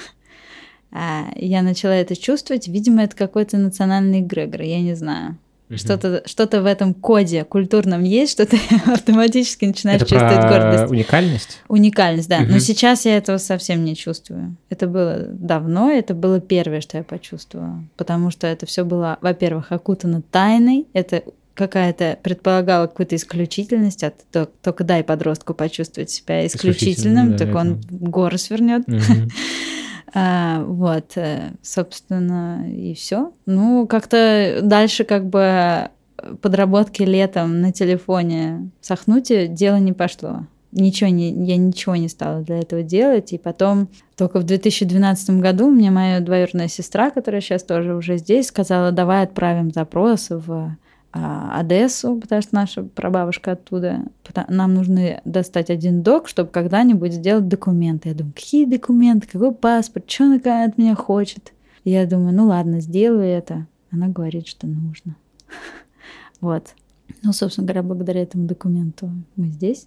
Я начала это чувствовать, видимо, это какой-то национальный эгрегор, я не знаю. Uh-huh. Что-то, что-то в этом коде культурном есть, что ты автоматически начинаешь это чувствовать про гордость. Уникальность? Уникальность, да. Uh-huh. Но сейчас я этого совсем не чувствую. Это было давно, это было первое, что я почувствовала. Потому что это все было, во-первых, окутано тайной, это какая-то предполагала какую-то исключительность, а то, только дай подростку почувствовать себя исключительным, так да, он горы свернет. Uh-huh. А, вот, собственно, и все. Ну, как-то дальше как бы подработки летом на телефоне в Сахнуте дело не пошло. Ничего не, я ничего не стала для этого делать. И потом только в две тысячи двенадцатом году мне моя двоюродная сестра, которая сейчас тоже уже здесь, сказала: давай отправим запрос в Одессу, потому что наша прабабушка оттуда. Нам нужно достать один док, чтобы когда-нибудь сделать документы. Я думаю, какие документы, какой паспорт, что она от меня хочет? И я думаю, ну ладно, сделаю это. Она говорит, что нужно. Вот. Ну, собственно говоря, благодаря этому документу мы здесь.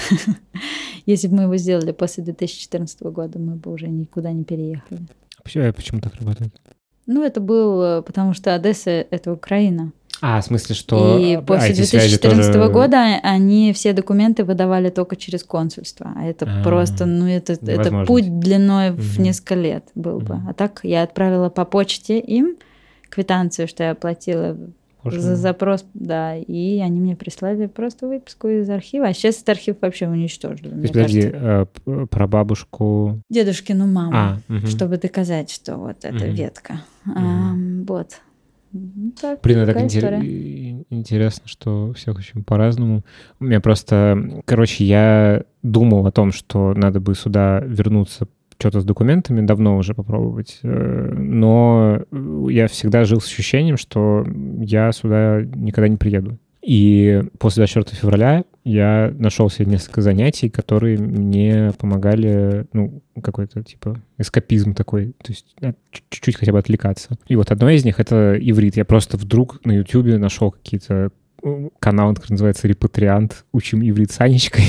Если бы мы его сделали после две тысячи четырнадцатого года, мы бы уже никуда не переехали. А почему так работает? Ну, это был, потому что Одесса — это Украина. А, в смысле, что... И после две тысячи четырнадцатого тоже... года они все документы выдавали только через консульство. А это А-а-а. просто, ну, это, это путь длиной угу. в несколько лет был угу. бы. А так я отправила по почте им квитанцию, что я оплатила Боже за запрос, да, и они мне прислали просто выписку из архива. А сейчас этот архив вообще уничтожили. То есть, подожди, э, про бабушку... Дедушкину маму, а, угу. чтобы доказать, что вот эта угу. ветка. Угу. А, вот. Так, Блин, это так интер... интересно, что у всех очень по-разному. У меня просто... Короче, я думал о том, что надо бы сюда вернуться, что-то с документами, давно уже попробовать. Но я всегда жил с ощущением, что я сюда никогда не приеду. И после двадцать четвёртого февраля я нашел себе несколько занятий, которые мне помогали, ну, какой-то типа эскапизм такой, то есть чуть-чуть хотя бы отвлекаться. И вот одно из них — это иврит. Я просто вдруг на Ютубе нашел какие-то канал, который называется «Репатриант. Учим иврит с Анечкой».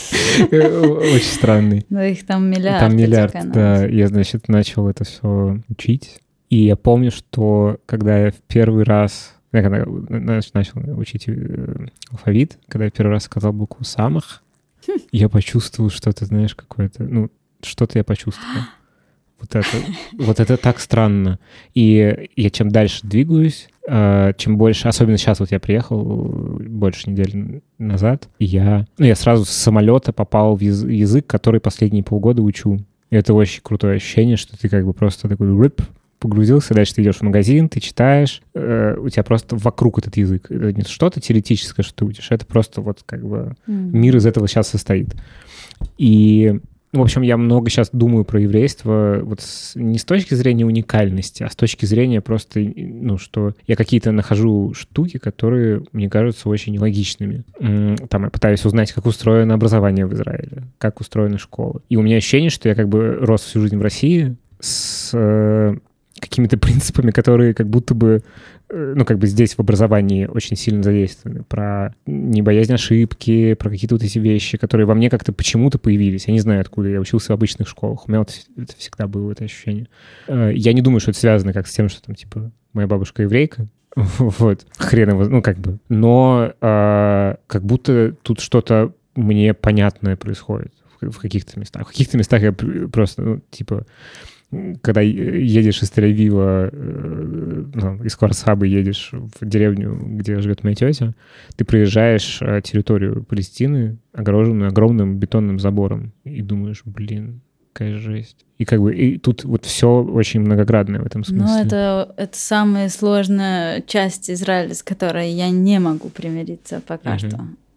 Очень странный. Ну, их там миллиард. Там миллиард, да. Я, значит, начал это все учить. И я помню, что когда я в первый раз... Я когда начал учить алфавит, когда я первый раз сказал букву «самых», я почувствовал что-то, знаешь, какое-то... Ну, что-то я почувствовал. Вот это, вот это так странно. И я чем дальше двигаюсь, чем больше... Особенно сейчас вот я приехал больше недели назад, и я... Ну, я сразу с самолета попал в язык, который последние полгода учу. И это очень крутое ощущение, что ты как бы просто такой рип, погрузился, дальше ты идешь в магазин, ты читаешь, э, у тебя просто вокруг этот язык. Это не что-то теоретическое, что ты учишь, это просто вот как бы mm-hmm. мир из этого сейчас состоит. И, в общем, я много сейчас думаю про еврейство вот с, не с точки зрения уникальности, а с точки зрения просто, ну, что я какие-то нахожу штуки, которые мне кажутся очень нелогичными. Там я пытаюсь узнать, как устроено образование в Израиле, как устроены школы. И у меня ощущение, что я как бы рос всю жизнь в России с... какими-то принципами, которые как будто бы, ну, как бы здесь в образовании очень сильно задействованы. Про небоязнь ошибки, про какие-то вот эти вещи, которые во мне как-то почему-то появились. Я не знаю, откуда. Я учился в обычных школах. У меня вот это всегда было это ощущение. Я не думаю, что это связано как с тем, что там, типа, моя бабушка еврейка. Вот. Хрен его, ну, как бы. Но а, как будто тут что-то мне понятное происходит в каких-то местах. В каких-то местах я просто, ну, типа... Когда едешь из Тель-Авива, ну, из Кварсабы едешь в деревню, где живет моя тетя, ты проезжаешь территорию Палестины, огороженную огромным бетонным забором, и думаешь, блин, какая жесть. И как бы и тут вот все очень многоградное в этом смысле. Ну, это, это самая сложная часть Израиля, с которой я не могу примириться пока uh-huh. что.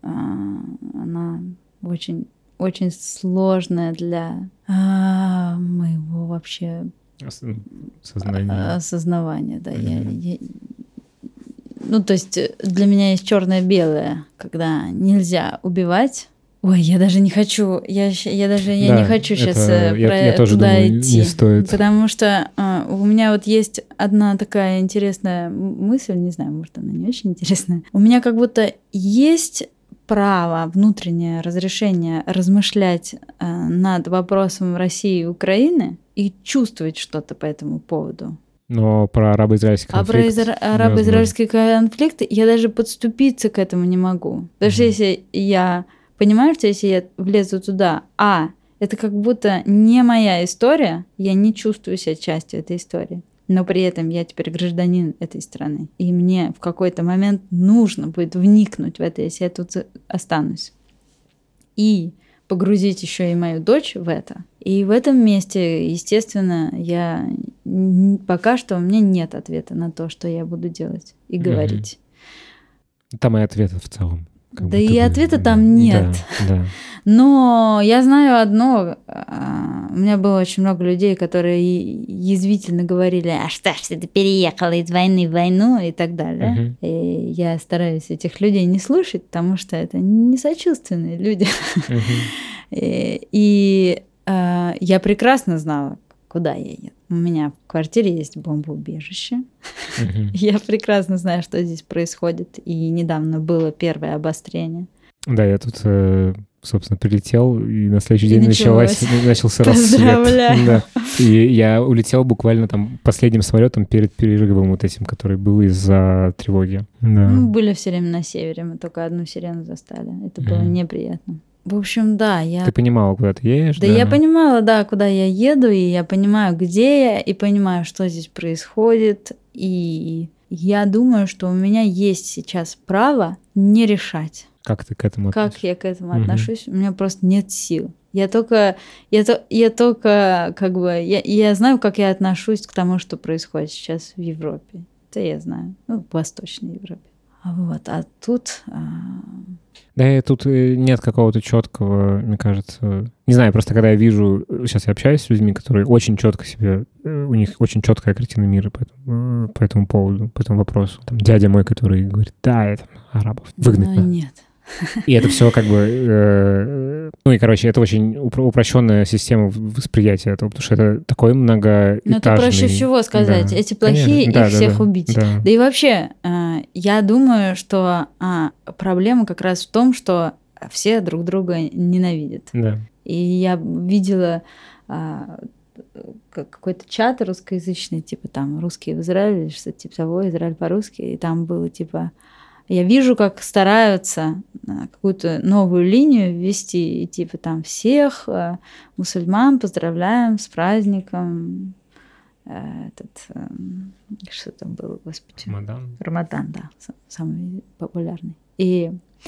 Она очень... очень сложная для а, моего вообще сознания. осознавания. Да. Mm-hmm. Я, я, ну, то есть для меня есть черное-белое, когда нельзя убивать. Ой, я даже не хочу, я, я даже я да, не хочу сейчас про, я, я тоже туда думаю, идти. Не стоит. Потому что а, у меня вот есть одна такая интересная мысль, не знаю, может, она не очень интересная. У меня как будто есть право, внутреннее разрешение размышлять э, над вопросом России и Украины и чувствовать что-то по этому поводу. Но про арабо-израильский конфликт... А про арабо-израильский конфликт я даже подступиться к этому не могу. Потому mm-hmm. что если я... Понимаешь, что если я влезу туда, а, это как будто не моя история, я не чувствую себя частью этой истории. Но при этом я теперь гражданин этой страны. И мне в какой-то момент нужно будет вникнуть в это, если я тут останусь. И погрузить еще и мою дочь в это. И в этом месте, естественно, я пока что у меня нет ответа на то, что я буду делать и говорить. Там и ответа в целом. Как да и бы, ответа там нет. Да, да. Но я знаю одно. У меня было очень много людей, которые язвительно говорили, а что ж ты переехала из войны в войну и так далее. Uh-huh. И я стараюсь этих людей не слушать, потому что это не сочувственные люди. Uh-huh. И, и э, я прекрасно знала, куда я еду. У меня в квартире есть бомбоубежище. Uh-huh. Я прекрасно знаю, что здесь происходит. И недавно было первое обострение. Да, я тут, собственно, прилетел, и на следующий день началось, начался рассвет. Поздравляю. Да. И я улетел буквально там последним самолетом перед перерывом вот этим, который был из-за тревоги. Да. Мы были все время на севере, мы только одну сирену застали. Это было uh-huh. неприятно. В общем, да, я... Ты понимала, куда ты едешь? Да, да, я понимала, да, куда я еду, и я понимаю, где я, и понимаю, что здесь происходит, и я думаю, что у меня есть сейчас право не решать. Как ты к этому относишься? Как я к этому угу. отношусь? У меня просто нет сил. Я только, я, я только, как бы, я, я знаю, как я отношусь к тому, что происходит сейчас в Европе. Это я знаю, ну, в Восточной Европе. Вот, а тут... А... Да, и тут нет какого-то четкого, мне кажется... Не знаю, просто когда я вижу... Сейчас я общаюсь с людьми, которые очень четко себе... У них очень четкая картина мира по этому, по этому поводу, по этому вопросу. Там дядя мой, который говорит, да, это арабов выгнать ну, надо. Нет. И это все как бы... Э, Ну и, короче, это очень упрощенная система восприятия этого, потому что это такой многоэтажный... Ну, это проще всего сказать. Да. Эти плохие, да, их да, всех да, убить. Да. да и вообще, я думаю, что проблема как раз в том, что все друг друга ненавидят. Да. И я видела какой-то чат русскоязычный, типа там «Русские в Израиле», что-то типа того, «Израиль по-русски», и там было типа... Я вижу, как стараются какую-то новую линию ввести, и типа там всех мусульман поздравляем с праздником. Этот, что там было, господи? Рамадан. Рамадан, да, самый популярный. И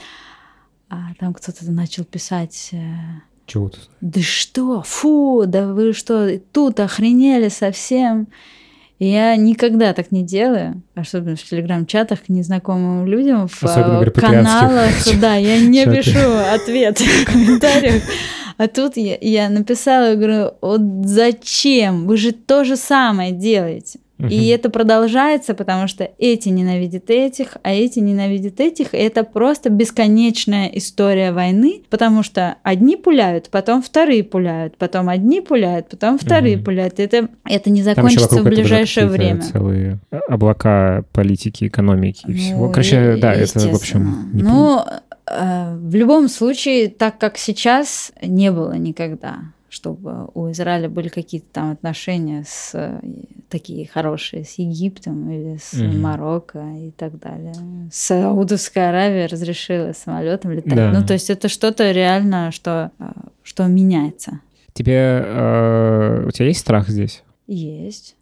а, там кто-то начал писать... Чего тут? Да что, фу, да вы что, тут охренели совсем. И я никогда так не делаю, особенно в телеграм-чатах к незнакомым людям, в особенно каналах. Да, я не пишу ответы в комментариях. А тут я, я написала, я говорю, вот зачем? Вы же то же самое делаете. Uh-huh. И это продолжается, потому что эти ненавидят этих, а эти ненавидят этих. И это просто бесконечная история войны, потому что одни пуляют, потом вторые пуляют, потом одни пуляют, потом вторые uh-huh. пуляют. Это, это не закончится в ближайшее время. Целые облака политики, экономики и ну, всего. Короче, да, это, в общем... Не ну, э, в любом случае, так как сейчас, не было никогда, чтобы у Израиля были какие-то там отношения с такие хорошие с Египтом или с mm-hmm. Марокко и так далее. Саудовская Аравия разрешила самолетом летать. Да. Ну, то есть это что-то реально, что, что меняется. Тебе, э, у тебя есть страх здесь? Есть.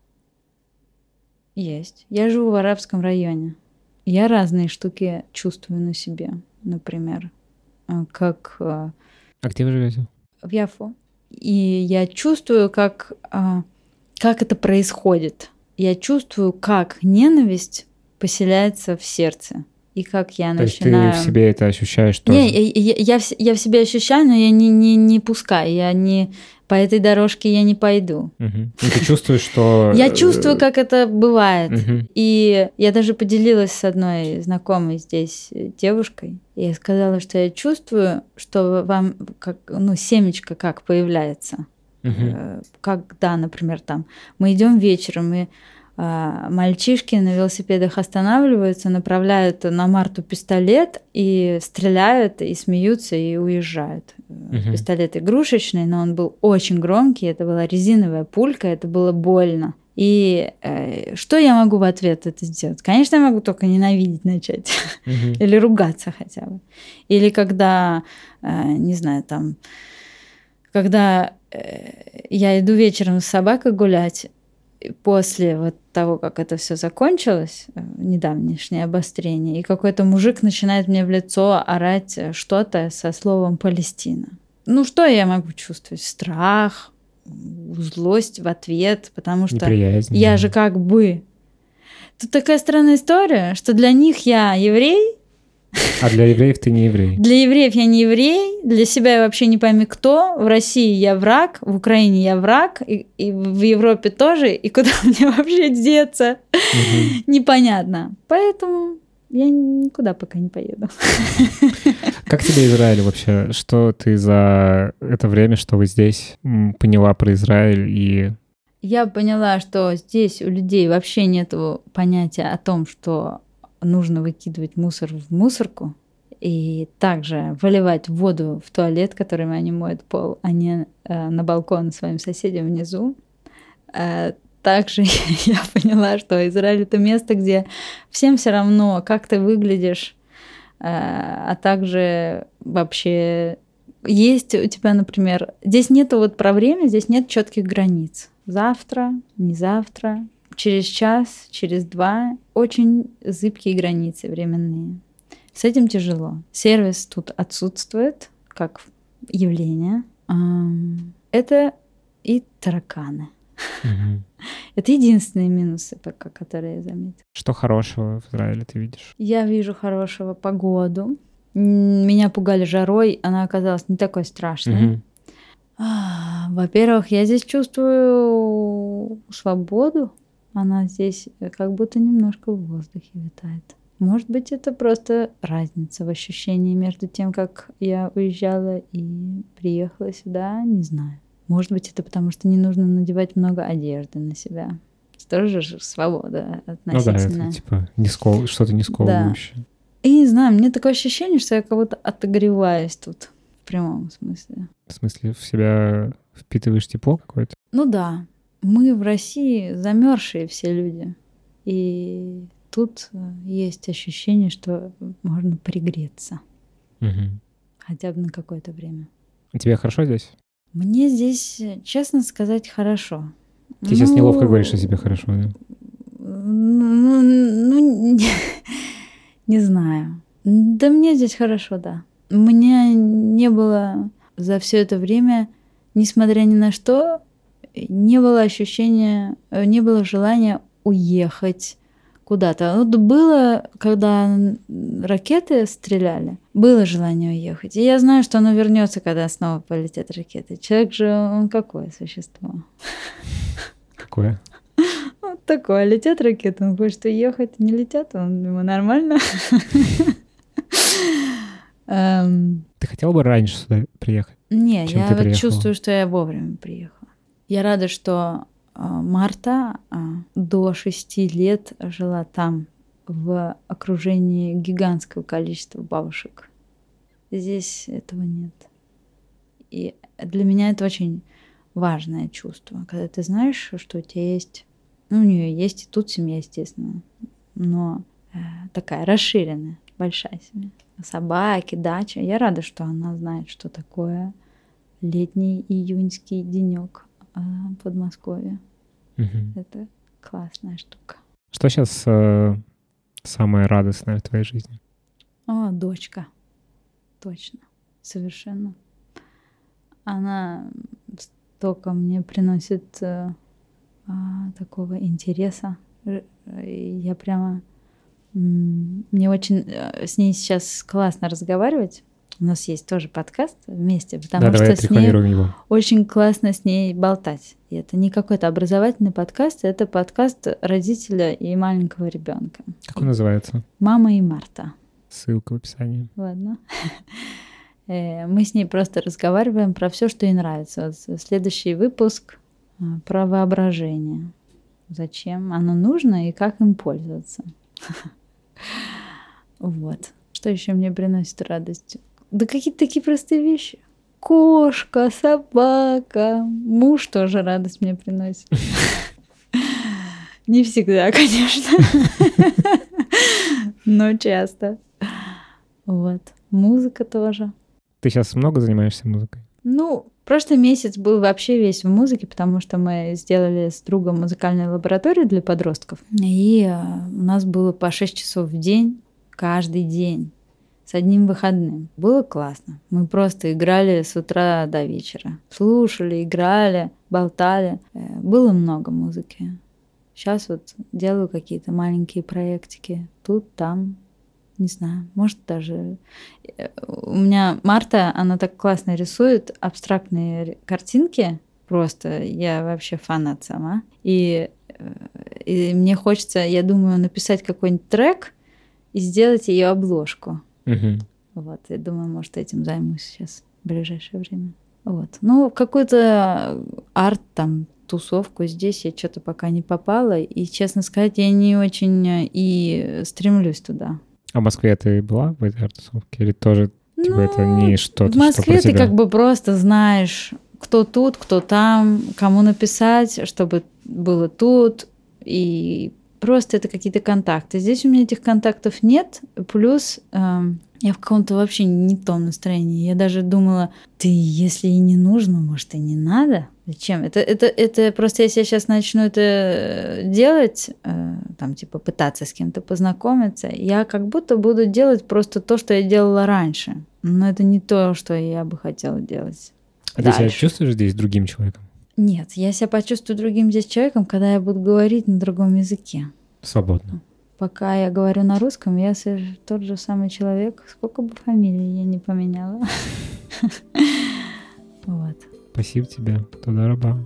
Есть. Я живу в арабском районе. Я разные штуки чувствую на себе, например. Как... А где вы живете? В Яффу. И я чувствую, как, как это происходит. Я чувствую, как ненависть поселяется в сердце. И как я То начинаю... есть ты в себе это ощущаешь тоже? Не, я, я, я, в, я в себе ощущаю, но я не, не, не пускаю. Я не... По этой дорожке я не пойду. Угу. И ты чувствуешь, что... Я чувствую, как это бывает. Угу. И я даже поделилась с одной знакомой здесь девушкой. И я сказала, что я чувствую, что вам как, ну, семечко как появляется. Угу. Когда, например, там мы идем вечером, и а, мальчишки на велосипедах останавливаются, направляют на Марту пистолет и стреляют, и смеются, и уезжают. Uh-huh. Пистолет игрушечный, но он был очень громкий, это была резиновая пулька, это было больно. И э, что я могу в ответ это сделать? Конечно, я могу только ненавидеть начать. Uh-huh. Или ругаться хотя бы. Или когда, э, не знаю, там, когда э, я иду вечером с собакой гулять, после вот того, как это все закончилось, недавнешнее обострение, и какой-то мужик начинает мне в лицо орать что-то со словом «Палестина». Ну, что я могу чувствовать? Страх, злость в ответ, потому что неприязнь. Я же как бы... Тут такая странная история, что для них я еврей. А для евреев ты не еврей? Для евреев я не еврей, для себя я вообще не пойми кто. В России я враг, в Украине я враг, и, и в Европе тоже. И куда мне вообще деться? Угу. Непонятно. Поэтому я никуда пока не поеду. Как тебе Израиль вообще? Что ты за это время, что вы здесь, поняла про Израиль и... Я поняла, что здесь у людей вообще нет понятия о том, что нужно выкидывать мусор в мусорку и также выливать воду в туалет, которым они моют пол, а не э, на балкон своим соседям внизу. Э, также я поняла, что Израиль — это место, где всем все равно, как ты выглядишь, э, а также вообще есть у тебя, например, здесь нет вот про время, здесь нет четких границ. Завтра, не завтра. Через час, через два очень зыбкие границы временные. С этим тяжело. Сервис тут отсутствует как явление. Это и тараканы. Угу. Это единственные минусы, пока, которые я заметила. Что хорошего в Израиле ты видишь? Я вижу хорошего погоду. Меня пугали жарой, она оказалась не такой страшной. Угу. Во-первых, я здесь чувствую свободу. Она здесь как будто немножко в воздухе витает. Может быть, это просто разница в ощущении между тем, как я уезжала и приехала сюда, не знаю. Может быть, это потому, что не нужно надевать много одежды на себя. Это тоже же свобода относительно. Ну да, это типа не скол... что-то не сковывающее. Да. И не знаю, мне такое ощущение, что я как будто отогреваюсь тут, в прямом смысле. В смысле, в себя впитываешь тепло какое-то? Ну да. Мы в России замерзшие все люди. И тут есть ощущение, что можно пригреться. Угу. Хотя бы на какое-то время. А тебе хорошо здесь? Мне здесь, честно сказать, хорошо. Ты ну, сейчас неловко говоришь о себе хорошо, да? Ну, ну не, не знаю. Да мне здесь хорошо, да. У меня не было за все это время, несмотря ни на что, не было ощущения, не было желания уехать куда-то. Вот было, когда ракеты стреляли, было желание уехать. И я знаю, что оно вернется, когда снова полетят ракеты. Человек же, он какое существо? Какое? Вот такое. Летят ракеты, он хочет уехать. Не летят, он ему нормально. Ты хотела бы раньше сюда приехать? Не, я вот чувствую, что я вовремя приехала. Я рада, что Марта до шести лет жила там, в окружении гигантского количества бабушек. Здесь этого нет. И для меня это очень важное чувство, когда ты знаешь, что у тебя есть... Ну, у нее есть и тут семья, естественно, но э, такая расширенная, большая семья. Собаки, дача. Я рада, что она знает, что такое летний июньский денек э, в Подмосковье. Угу. Это классная штука. Что сейчас э, самое радостное в твоей жизни? О, дочка. Точно. Совершенно. Она столько мне приносит э, э, такого интереса. Я прямо... Мне очень э, с ней сейчас классно разговаривать. У нас есть тоже подкаст вместе, потому да, что с ней его. очень классно с ней болтать. И это не какой-то образовательный подкаст, это подкаст родителя и маленького ребенка. Как он называется? «Мама и Марта». Ссылка в описании. Ладно. Мы с ней просто разговариваем про все, что ей нравится. Вот следующий выпуск про воображение. Зачем оно нужно и как им пользоваться. Вот. Что еще мне приносит радость? Да какие-то такие простые вещи. Кошка, собака, муж тоже радость мне приносит. Не всегда, конечно, но часто. Вот. Музыка тоже. Ты сейчас много занимаешься музыкой? Ну, прошлый месяц был вообще весь в музыке, потому что мы сделали с другом музыкальную лабораторию для подростков. И у нас было по шесть часов в день, каждый день. С одним выходным. Было классно. Мы просто играли с утра до вечера. Слушали, играли, болтали. Было много музыки. Сейчас вот делаю какие-то маленькие проектики. Тут, там, не знаю. Может даже... У меня Марта, она так классно рисует абстрактные картинки. Просто я вообще фанат сама. И, и мне хочется, я думаю, написать какой-нибудь трек и сделать ее обложку. Угу. Вот, я думаю, может, этим займусь сейчас в ближайшее время. Вот. Ну, в какой-то арт, там, тусовку здесь я что-то пока не попала, и, честно сказать, я не очень и стремлюсь туда. А в Москве ты была в этой арт-тусовке? Или тоже типа, ну, это не что-то, в Москве что ты как бы просто знаешь, кто тут, кто там, кому написать, чтобы было тут, и просто это какие-то контакты. Здесь у меня этих контактов нет, плюс э, я в каком-то вообще не том настроении. Я даже думала, ты, если и не нужно, может, и не надо. Зачем? Это, это, это просто если я сейчас начну это делать, э, там, типа, пытаться с кем-то познакомиться, я как будто буду делать просто то, что я делала раньше. Но это не то, что я бы хотела делать. А дальше. Ты себя чувствуешь здесь другим человеком? Нет, я себя почувствую другим здесь человеком, когда я буду говорить на другом языке. Свободно. Пока я говорю на русском, я тот же самый человек. Сколько бы фамилий я не поменяла. Вот. Спасибо тебе. Туда раба.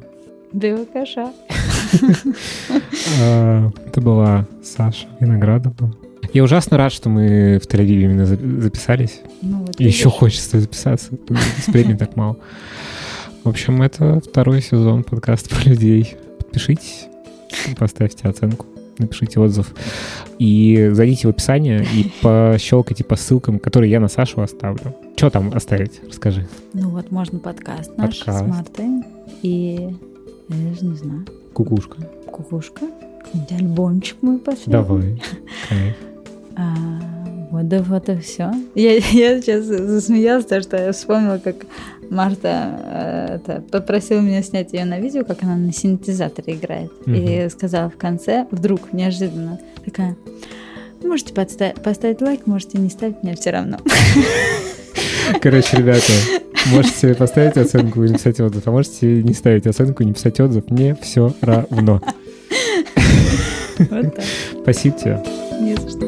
Бивакаша. Это была Саша Виноградова. Я ужасно рад, что мы в Тель-Авиве именно записались. Ну, вот и еще хочется записаться. Сплетни так мало. В общем, это второй сезон подкаста про людей. Подпишитесь, поставьте оценку, напишите отзыв. И зайдите в описание и пощелкайте по ссылкам, которые я на Сашу оставлю. Что там оставить? Расскажи. Ну вот, можно подкаст наш подкаст. С Мартой. И, я даже не знаю. Кукушка. Кукушка. Какой-нибудь альбомчик мой пошли. Давай. А, вот, да вот и все. Я, я сейчас засмеялась, потому что я вспомнила, как Марта э, это, попросила меня снять ее на видео, как она на синтезаторе играет. Угу. И сказала в конце, вдруг, неожиданно, такая: можете подста- поставить лайк, можете не ставить, мне все равно. Короче, ребята, можете поставить оценку и написать отзыв, а можете не ставить оценку и не писать отзыв, мне все равно. Вот так. Спасибо тебе. Не за что.